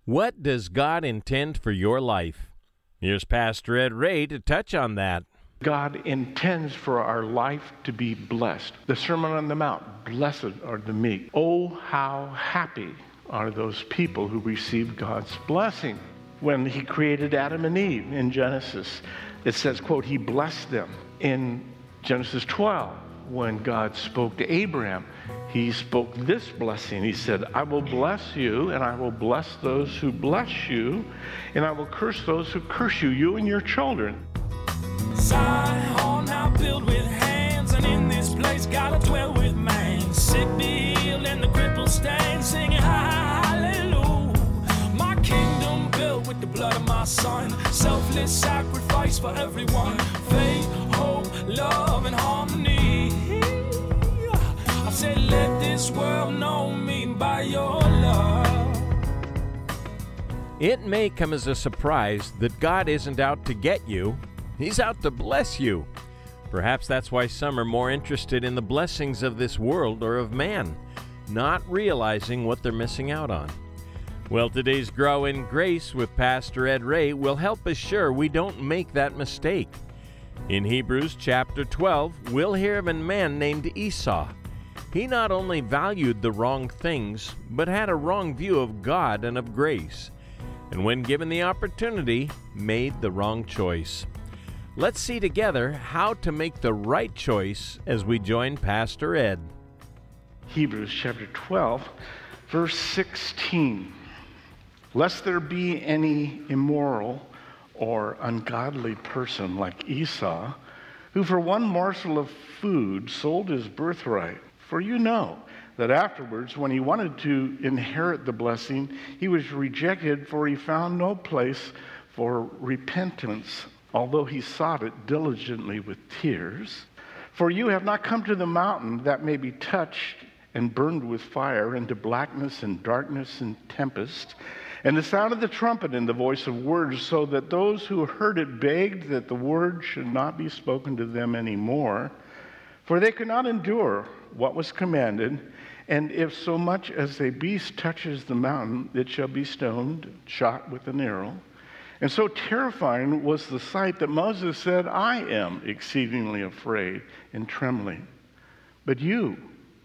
What does God intend for your life? Here's Pastor Ed Ray to touch on that. God intends for our life to be blessed. The Sermon on the Mount, blessed are the meek. Oh, how happy are those people who receive God's blessing. When he created Adam and Eve in Genesis, it says, quote, he blessed them. In Genesis 12, when God spoke to Abraham, he spoke this blessing. He said, I will bless you, and I will bless those who bless you, and I will curse those who curse you, you and your children. Zion now built with hands, and in this place gotta dwell with man. Sick be healed and the crippled stand, singing hallelujah. My kingdom built with the blood of my son, selfless sacrifice for everyone. Faith, hope, love, and harmony. I said, let this world know me by your love. It may come as a surprise that God isn't out to get you. He's out to bless you. Perhaps that's why some are more interested in the blessings of this world or of man, not realizing what they're missing out on. Well, today's Grow in Grace with Pastor Ed Ray will help us sure we don't make that mistake. In Hebrews chapter 12, we'll hear of a man named Esau. He not only valued the wrong things, but had a wrong view of God and of grace, and when given the opportunity, made the wrong choice. Let's see together how to make the right choice as we join Pastor Ed. Hebrews chapter 12, verse 16. Lest there be any immoral or ungodly person like Esau, who for one morsel of food sold his birthright. For you know that afterwards, when he wanted to inherit the blessing, he was rejected, for he found no place for repentance, although he sought it diligently with tears. For you have not come to the mountain that may be touched and burned with fire, into blackness and darkness and tempest, and the sound of the trumpet and the voice of words, so that those who heard it begged that the word should not be spoken to them anymore. For they could not endure what was commanded, and if so much as a beast touches the mountain, it shall be stoned, shot with an arrow. And so terrifying was the sight that Moses said, I am exceedingly afraid and trembling. But you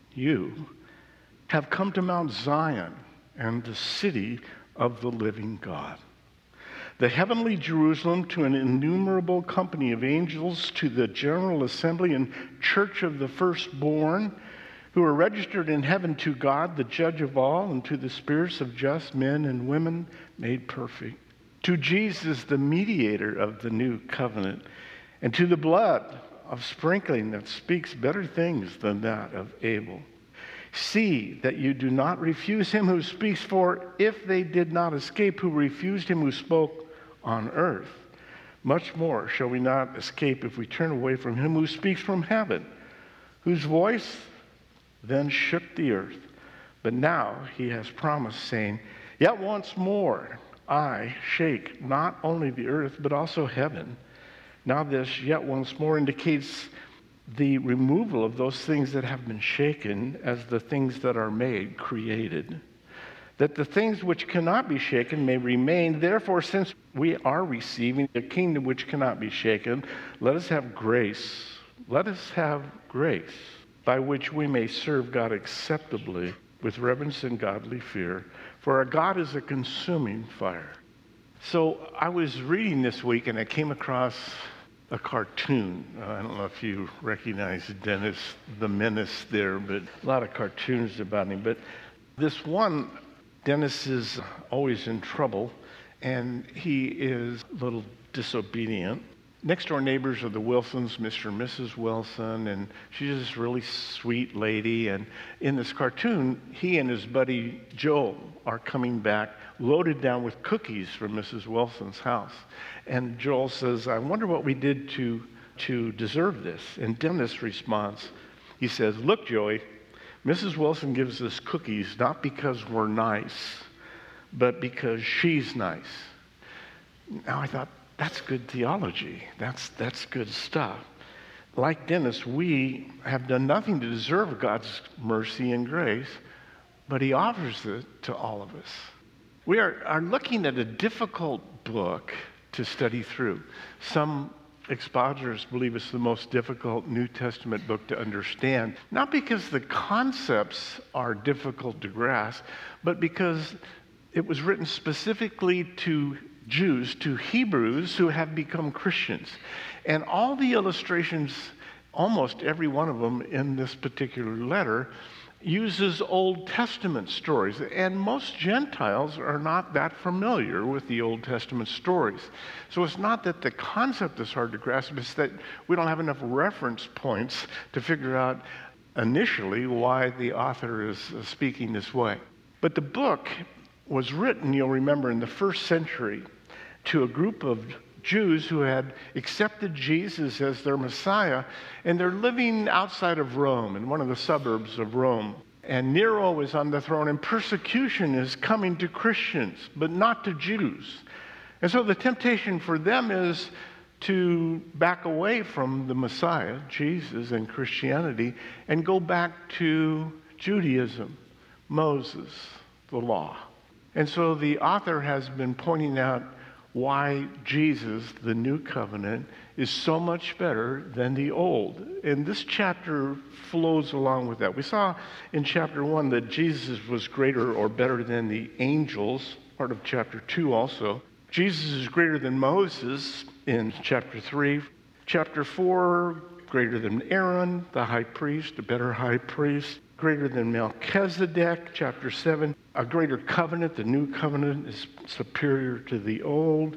have come to Mount Zion and the city of the living God, the heavenly Jerusalem, to an innumerable company of angels, to the general assembly and church of the firstborn, who are registered in heaven, to God, the judge of all, and to the spirits of just men and women made perfect, to Jesus, the mediator of the new covenant, and to the blood of sprinkling that speaks better things than that of Abel. See that you do not refuse him who speaks, for if they did not escape who refused him who spoke on earth, much more shall we not escape if we turn away from him who speaks from heaven, whose voice then shook the earth. But now he has promised, saying, yet once more I shake not only the earth, but also heaven. Now this yet once more indicates the removal of those things that have been shaken as the things that are made, created, that the things which cannot be shaken may remain. Therefore, since we are receiving a kingdom which cannot be shaken, let us have grace. Let us have grace by which we may serve God acceptably with reverence and godly fear. For our God is a consuming fire. So I was reading this week and I came across a cartoon. I don't know if you recognize Dennis the Menace there, but a lot of cartoons about him. But this one, Dennis is always in trouble, and he is a little disobedient. Next door neighbors are the Wilsons, Mr. and Mrs. Wilson, and she's this really sweet lady. And in this cartoon, he and his buddy Joel are coming back loaded down with cookies from Mrs. Wilson's house. And Joel says, I wonder what we did to deserve this. And Dennis responds, he says, look, Joey, Mrs. Wilson gives us cookies not because we're nice, but because she's nice. Now I thought, that's good theology. That's good stuff. Like Dennis, we have done nothing to deserve God's mercy and grace, but he offers it to all of us. We are looking at a difficult book to study through. Some expositors believe it's the most difficult New Testament book to understand, not because the concepts are difficult to grasp, but because it was written specifically to Jews, to Hebrews who have become Christians. And all the illustrations, almost every one of them in this particular letter, uses Old Testament stories. And most Gentiles are not that familiar with the Old Testament stories. So it's not that the concept is hard to grasp, it's that we don't have enough reference points to figure out initially why the author is speaking this way. But the book was written, you'll remember, in the first century to a group of Jews who had accepted Jesus as their Messiah, and they're living outside of Rome, in one of the suburbs of Rome. And Nero is on the throne, and persecution is coming to Christians, but not to Jews. And so the temptation for them is to back away from the Messiah, Jesus, and Christianity, and go back to Judaism, Moses, the law. And so the author has been pointing out why Jesus, the new covenant, is so much better than the old. And this chapter flows along with that. We saw in chapter 1 that Jesus was greater or better than the angels, part of chapter 2 also. Jesus is greater than Moses in chapter 3. Chapter 4, greater than Aaron, the high priest, a better high priest. Greater than Melchizedek, chapter 7. A greater covenant, the new covenant, is superior to the old.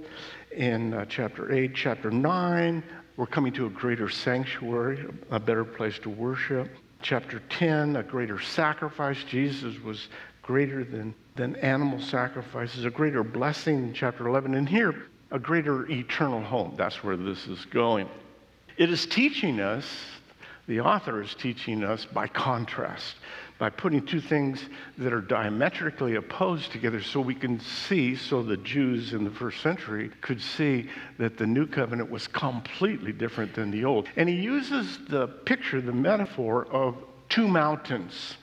In chapter 8, chapter 9, we're coming to a greater sanctuary, a better place to worship. Chapter 10, a greater sacrifice. Jesus was greater than animal sacrifices, a greater blessing in chapter 11. And here, a greater eternal home. That's where this is going. It is teaching us, the author is teaching us by contrast, by putting two things that are diametrically opposed together so we can see, so the Jews in the first century could see that the new covenant was completely different than the old. And he uses the picture, the metaphor of two mountains.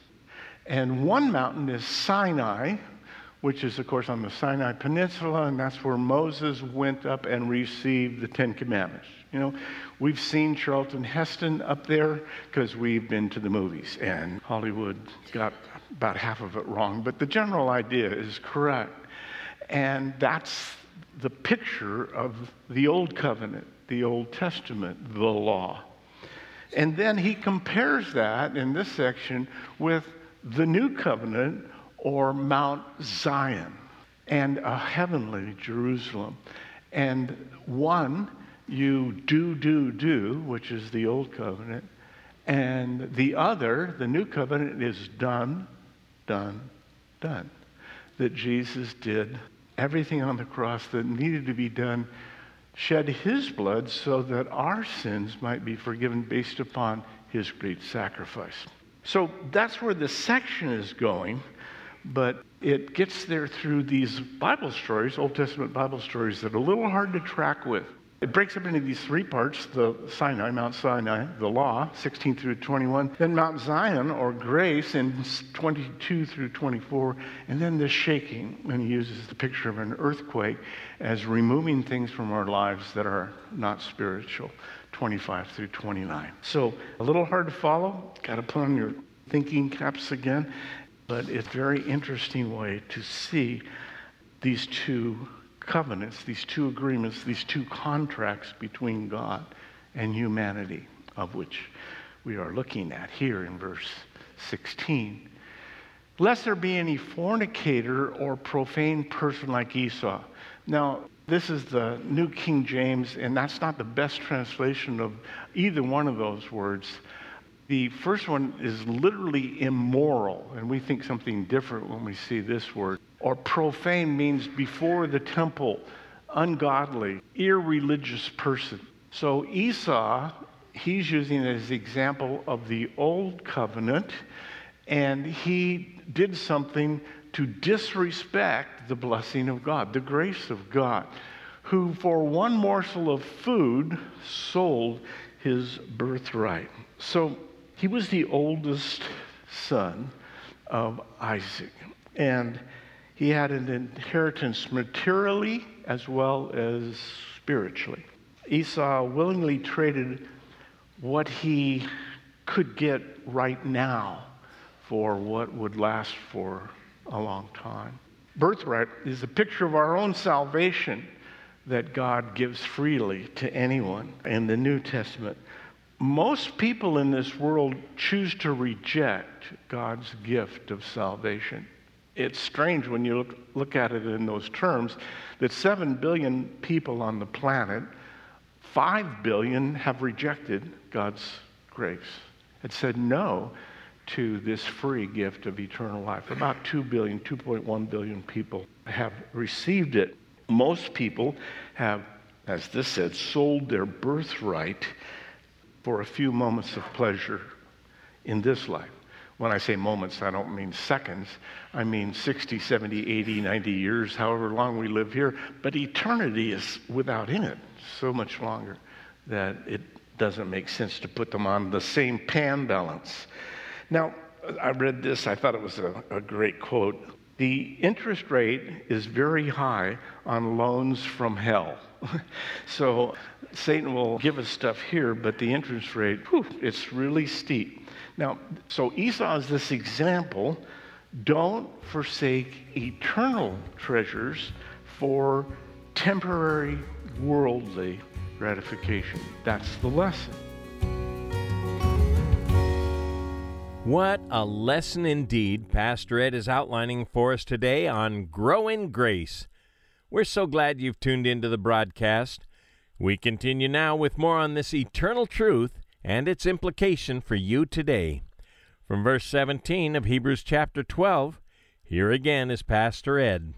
And one mountain is Sinai, which is, of course, on the Sinai Peninsula, and that's where Moses went up and received the Ten Commandments. You know, we've seen Charlton Heston up there because we've been to the movies, and Hollywood got about half of it wrong, but the general idea is correct. And that's the picture of the Old Covenant, the Old Testament, the law. And then he compares that in this section with the New Covenant, or Mount Zion, and a heavenly Jerusalem. And one, you do, which is the Old Covenant, and the other, the New Covenant, is done. That Jesus did everything on the cross that needed to be done, shed his blood so that our sins might be forgiven based upon his great sacrifice. So that's where the section is going. But it gets there through these Bible stories, Old Testament Bible stories, that are a little hard to track with. It breaks up into these three parts: the Sinai, Mount Sinai, the law, 16 through 21, then Mount Zion, or grace, in 22 through 24, and then the shaking. And he uses the picture of an earthquake as removing things from our lives that are not spiritual, 25 through 29. So a little hard to follow. Got to put on your thinking caps again. But it's a very interesting way to see these two covenants, these two agreements, these two contracts between God and humanity, of which we are looking at here in verse 16. Lest there be any fornicator or profane person like Esau. Now, this is the New King James, and that's not the best translation of either one of those words. The first one is literally immoral, and we think something different when we see this word. Or profane means before the temple, ungodly, irreligious person. So Esau, he's using it as the example of the old covenant, and he did something to disrespect the blessing of God, the grace of God, who for one morsel of food sold his birthright. So he was the oldest son of Isaac, and He had an inheritance materially as well as spiritually. Esau willingly traded what he could get right now for what would last for a long time. Birthright is a picture of our own salvation that God gives freely to anyone in the New Testament. Most people in this world choose to reject God's gift of salvation. It's strange when you look at it in those terms that 7 billion people on the planet, 5 billion have rejected God's grace and said no to this free gift of eternal life. About 2 billion, 2.1 billion people have received it. Most people have, as this said, sold their birthright for a few moments of pleasure in this life. When I say moments, I don't mean seconds. I mean 60, 70, 80, 90 years, however long we live here. But eternity is without end, so much longer that it doesn't make sense to put them on the same pan balance. Now, I read this. I thought it was a great quote. The interest rate is very high on loans from hell. So Satan will give us stuff here, but the interest rate, it's really steep. Now, so Esau is this example. Don't forsake eternal treasures for temporary worldly gratification. That's the lesson. What a lesson indeed Pastor Ed is outlining for us today on Grow in Grace. We're so glad you've tuned into the broadcast. We continue now with more on this eternal truth and its implication for you today. From verse 17 of Hebrews chapter 12, here again is Pastor Ed.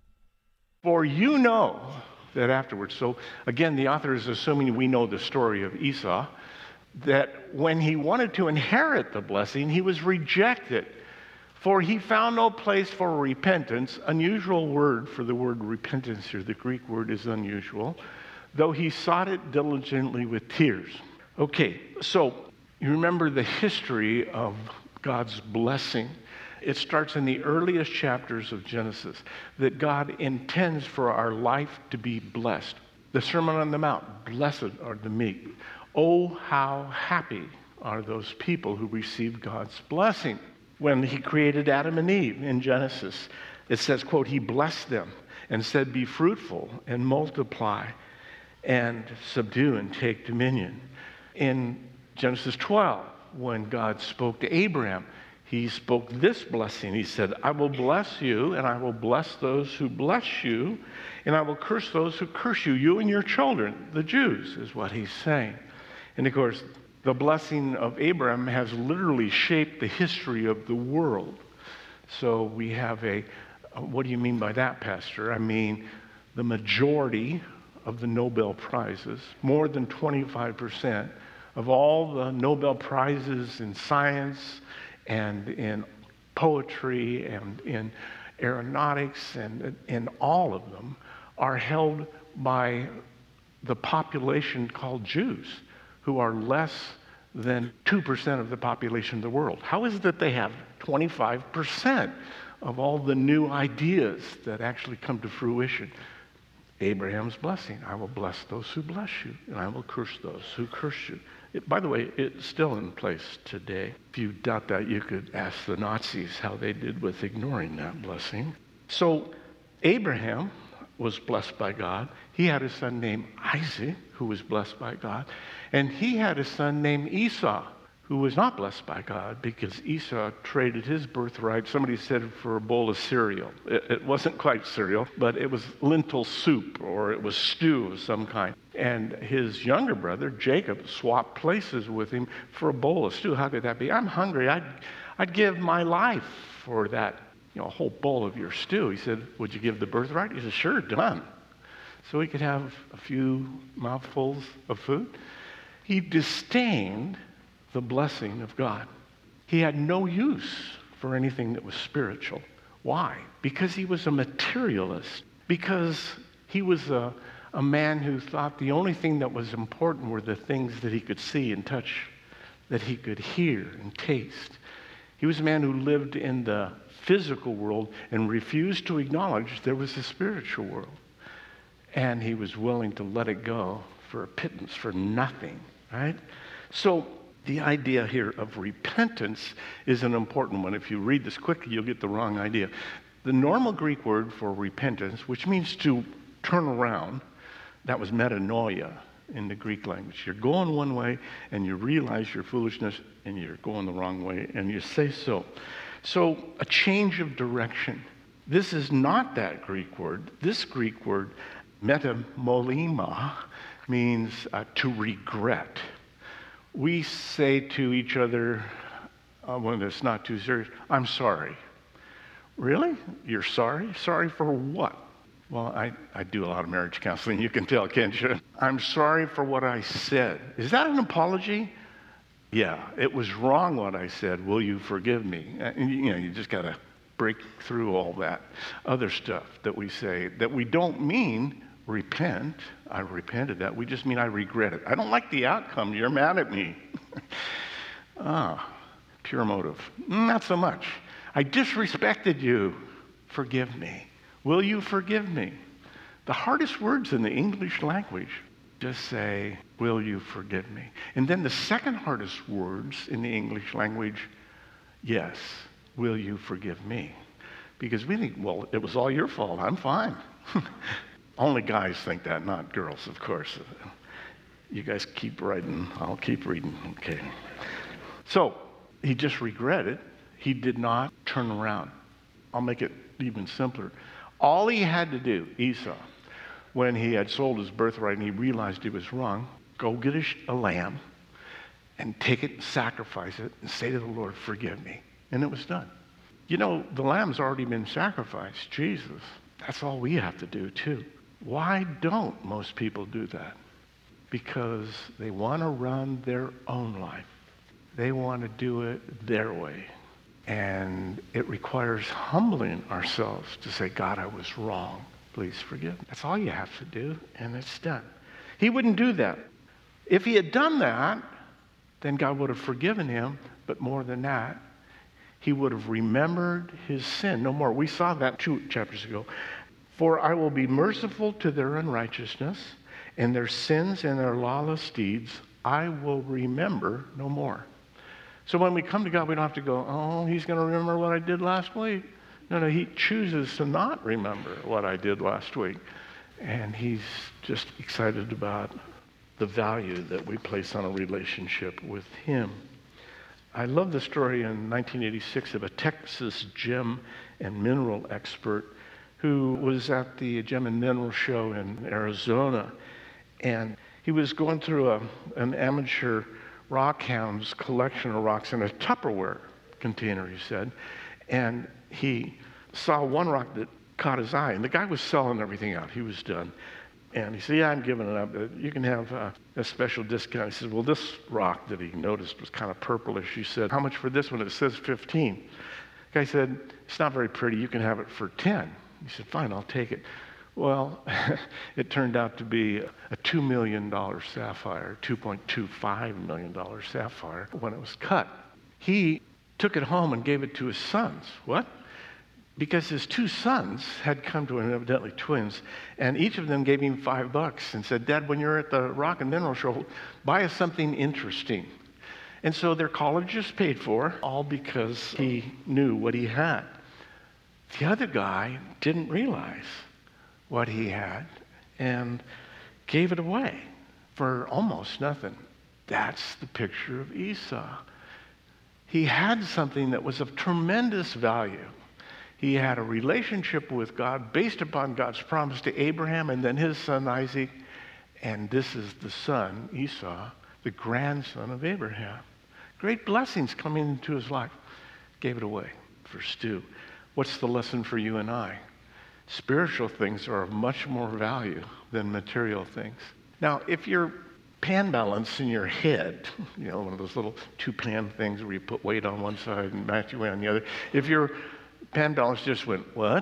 For you know that afterwards, so again the author is assuming we know the story of Esau, that when he wanted to inherit the blessing, he was rejected. For he found no place for repentance. Unusual word for the word repentance here. The Greek word is unusual. Though he sought it diligently with tears. Okay, so you remember the history of God's blessing. It starts in the earliest chapters of Genesis, that God intends for our life to be blessed. The Sermon on the Mount, blessed are the meek. Oh, how happy are those people who received God's blessing. When he created Adam and Eve in Genesis, it says, quote, he blessed them and said, be fruitful and multiply and subdue and take dominion. In Genesis 12, when God spoke to Abraham, he spoke this blessing. He said, I will bless you, and I will bless those who bless you, and I will curse those who curse you, you and your children, the Jews, is what he's saying. And of course, the blessing of Abraham has literally shaped the history of the world. So we have what do you mean by that, Pastor? I mean, the majority of the Nobel Prizes, more than 25% of all the Nobel Prizes in science and in poetry and in aeronautics and in all of them are held by the population called Jews, who are less than 2% of the population of the world. How is it that they have 25% of all the new ideas that actually come to fruition? Abraham's blessing. I will bless those who bless you, and I will curse those who curse you. By the way, it's still in place today. If you doubt that, you could ask the Nazis how they did with ignoring that blessing. So Abraham was blessed by God. He had a son named Isaac, who was blessed by God. And he had a son named Esau, who was not blessed by God because Esau traded his birthright, somebody said, for a bowl of cereal. It wasn't quite cereal, but it was lentil soup or it was stew of some kind. And his younger brother, Jacob, swapped places with him for a bowl of stew. How could that be? I'm hungry. I'd give my life for that, a whole bowl of your stew. He said, would you give the birthright? He said, sure, done. So he could have a few mouthfuls of food. He disdained the blessing of God. He had no use for anything that was spiritual. Why? Because he was a materialist. Because he was a man who thought the only thing that was important were the things that he could see and touch, that he could hear and taste. He was a man who lived in the physical world and refused to acknowledge there was a spiritual world. And he was willing to let it go for a pittance, for nothing, right? So the idea here of repentance is an important one. If you read this quickly, you'll get the wrong idea. The normal Greek word for repentance, which means to turn around, that was metanoia in the Greek language. You're going one way and you realize your foolishness and you're going the wrong way and you say so. So a change of direction. This is not that Greek word. This Greek word, metamolema, means to regret. We say to each other when it's not too serious, I'm sorry. Really? You're sorry? Sorry for what? Well, I do a lot of marriage counseling, you can tell, can't you? I'm sorry for what I said. Is that an apology? Yeah, it was wrong what I said. Will you forgive me? You just got to break through all that other stuff that we say that we don't mean repent. I repented that. We just mean I regret it. I don't like the outcome. You're mad at me. Pure motive. Not so much. I disrespected you. Forgive me. Will you forgive me? The hardest words in the English language just say, will you forgive me? And then the second hardest words in the English language, yes, will you forgive me? Because we think, well, it was all your fault. I'm fine. Only guys think that, not girls, of course. You guys keep writing. I'll keep reading. Okay. So he just regretted. He did not turn around. I'll make it even simpler. All he had to do, Esau, when he had sold his birthright and he realized he was wrong, go get a lamb and take it and sacrifice it and say to the Lord, forgive me. And it was done. You know, the lamb's already been sacrificed, Jesus. That's all we have to do too. Why don't most people do that? Because they want to run their own life. They want to do it their way. And it requires humbling ourselves to say, God, I was wrong. Please forgive me. That's all you have to do, and it's done. He wouldn't do that. If he had done that, then God would have forgiven him, but more than that, he would have remembered his sin no more. We saw that 2 chapters ago. For I will be merciful to their unrighteousness, and their sins and their lawless deeds I will remember no more. So when we come to God, we don't have to go, oh, he's going to remember what I did last week. No, he chooses to not remember what I did last week. And he's just excited about the value that we place on a relationship with him. I love the story in 1986 of a Texas gem and mineral expert who was at the Gem and Mineral Show in Arizona. And he was going through an amateur rock hound's collection of rocks in a Tupperware container, he said. And he saw one rock that caught his eye. And the guy was selling everything out. He was done. And he said, yeah, I'm giving it up. You can have a special discount. He said, well, this rock that he noticed was kind of purplish. He said, how much for this one? It says 15. The guy said, it's not very pretty. You can have it for 10. He said, fine, I'll take it. Well, it turned out to be a $2 million sapphire, $2.25 million sapphire when it was cut. He took it home and gave it to his sons. What? Because his 2 sons had come to him, evidently twins, and each of them gave him $5 and said, Dad, when you're at the Rock and Mineral Show, buy us something interesting. And so their college is paid for, all because he knew what he had. The other guy didn't realize what he had and gave it away for almost nothing. That's the picture of Esau. He had something that was of tremendous value. He had a relationship with God based upon God's promise to Abraham and then his son Isaac. And this is the son, Esau, the grandson of Abraham. Great blessings coming into his life. Gave it away for stew. What's the lesson for you and I? Spiritual things are of much more value than material things. Now, if your pan balance in your head, one of those little 2-pan things where you put weight on one side and match your weight on the other, if your pan balance just went, what?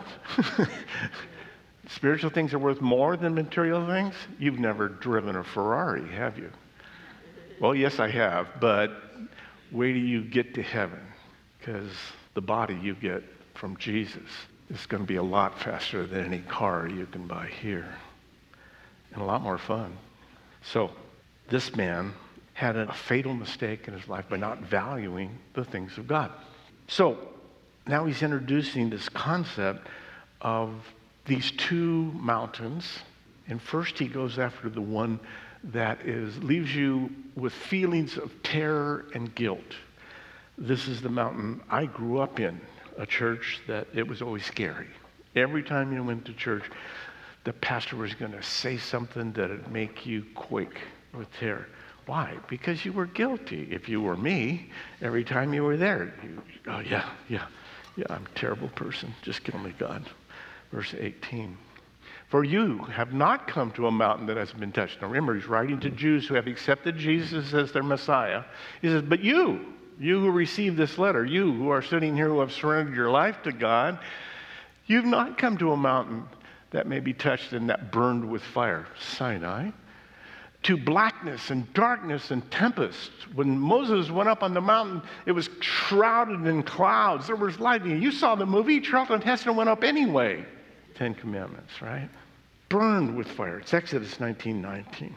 Spiritual things are worth more than material things? You've never driven a Ferrari, have you? Well, yes, I have, but wait till you get to heaven. because the body you get from Jesus is going to be a lot faster than any car you can buy here, and a lot more fun. So this man had a fatal mistake in his life by not valuing the things of God. So now he's introducing this concept of these two mountains. And first he goes after the one that leaves you with feelings of terror and guilt. This is the mountain I grew up in, a church that it was always scary. Every time you went to church, the pastor was going to say something that would make you quake with terror. Why? Because you were guilty. If you were me, every time you were there, I'm a terrible person. Just kill me, God. Verse 18. For you have not come to a mountain that has been touched. Now remember, he's writing to Jews who have accepted Jesus as their Messiah. He says, but you who received this letter, you who are sitting here who have surrendered your life to God, you've not come to a mountain that may be touched and that burned with fire, Sinai, to blackness and darkness and tempest. When Moses went up on the mountain, it was shrouded in clouds. There was lightning. You saw the movie. Charlton Heston went up anyway. 10 Commandments, right? Burned with fire. It's Exodus 19:19.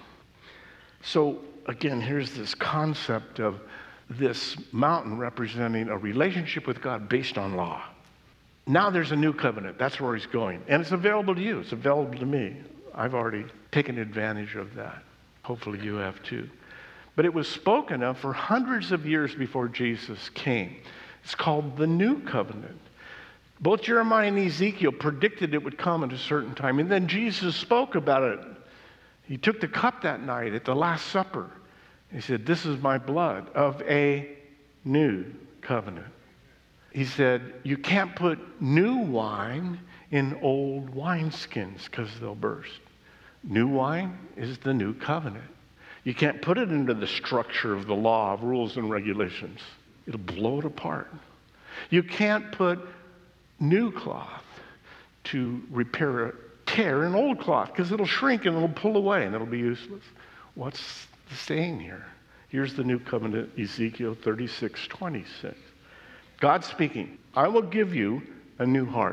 So again, here's this concept of this mountain representing a relationship with God based on law. Now there's a new covenant. That's where he's going. And it's available to you. It's available to me. I've already taken advantage of that. Hopefully you have too. But it was spoken of for hundreds of years before Jesus came. It's called the New Covenant. Both Jeremiah and Ezekiel predicted it would come at a certain time. And then Jesus spoke about it. He took the cup that night at the Last Supper. He said, this is my blood of a new covenant. He said, you can't put new wine in old wineskins because they'll burst. New wine is the new covenant. You can't put it into the structure of the law of rules and regulations. It'll blow it apart. You can't put new cloth to repair a tear in old cloth because it'll shrink and it'll pull away and it'll be useless. What's the saying here? Here's the new covenant, Ezekiel 36:26. God speaking, I will give you a new heart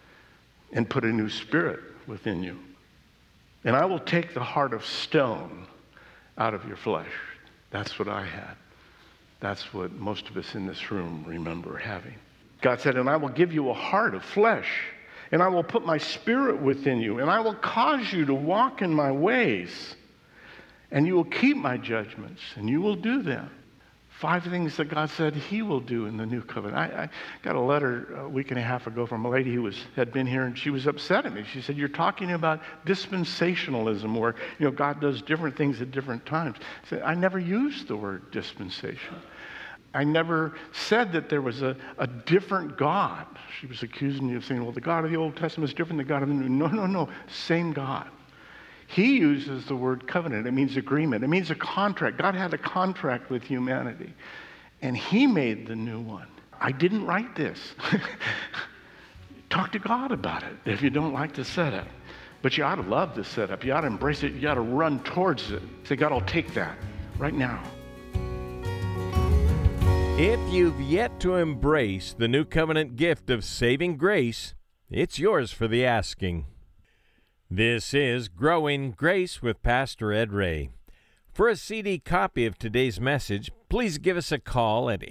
and put a new spirit within you. And I will take the heart of stone out of your flesh. That's what I had. That's what most of us in this room remember having. God said, and I will give you a heart of flesh, and I will put my spirit within you, and I will cause you to walk in my ways, and you will keep my judgments, and you will do them. 5 things that God said he will do in the new covenant. I got a letter a week and a half ago from a lady who had been here, and she was upset at me. She said, you're talking about dispensationalism, where God does different things at different times. I said, I never used the word dispensation. I never said that there was a different God. She was accusing me of saying, well, the God of the Old Testament is different than the God of the New. No, same God. He uses the word covenant. It means agreement. It means a contract. God had a contract with humanity, and he made the new one. I didn't write this. Talk to God about it if you don't like the setup. But you ought to love the setup. You ought to embrace it. You ought to run towards it. Say, God, I'll take that right now. If you've yet to embrace the new covenant gift of saving grace, it's yours for the asking. This is Growing Grace with Pastor Ed Ray. For a CD copy of today's message, please give us a call at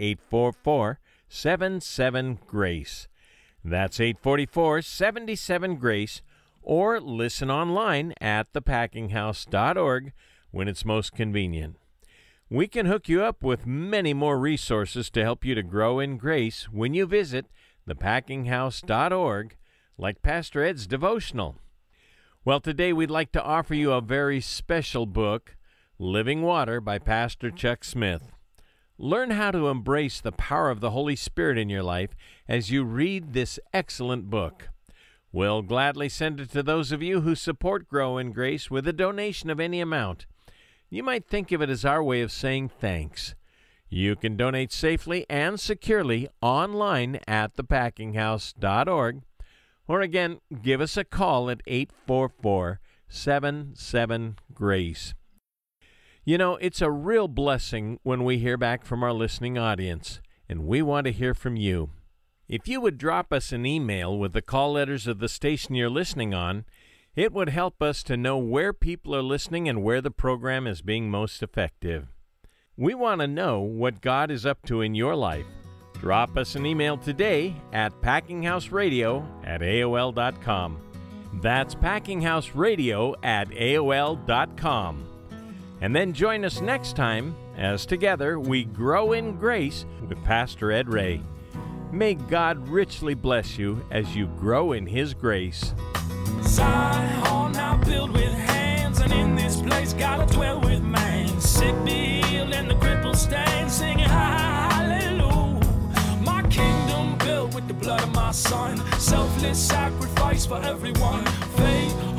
844-77-GRACE. That's 844-77-GRACE, or listen online at thepackinghouse.org when it's most convenient. We can hook you up with many more resources to help you to grow in grace when you visit thepackinghouse.org, like Pastor Ed's devotional. Well, today we'd like to offer you a very special book, Living Water by Pastor Chuck Smith. Learn how to embrace the power of the Holy Spirit in your life as you read this excellent book. We'll gladly send it to those of you who support Grow in Grace with a donation of any amount. You might think of it as our way of saying thanks. You can donate safely and securely online at thepackinghouse.org, or again, give us a call at 844-77-GRACE. It's a real blessing when we hear back from our listening audience. and we want to hear from you. If you would drop us an email with the call letters of the station you're listening on, it would help us to know where people are listening and where the program is being most effective. We want to know what God is up to in your life. Drop us an email today at packinghouseradio@aol.com. That's packinghouseradio@aol.com. And then join us next time as together we grow in grace with Pastor Ed Ray. May God richly bless you as you grow in His grace. Zion now built with hands, and in this place gotta dwell with man. Sick be healed and the crippled stand, singing hallelujah. My kingdom built with the blood of my son, selfless sacrifice for everyone. Faith,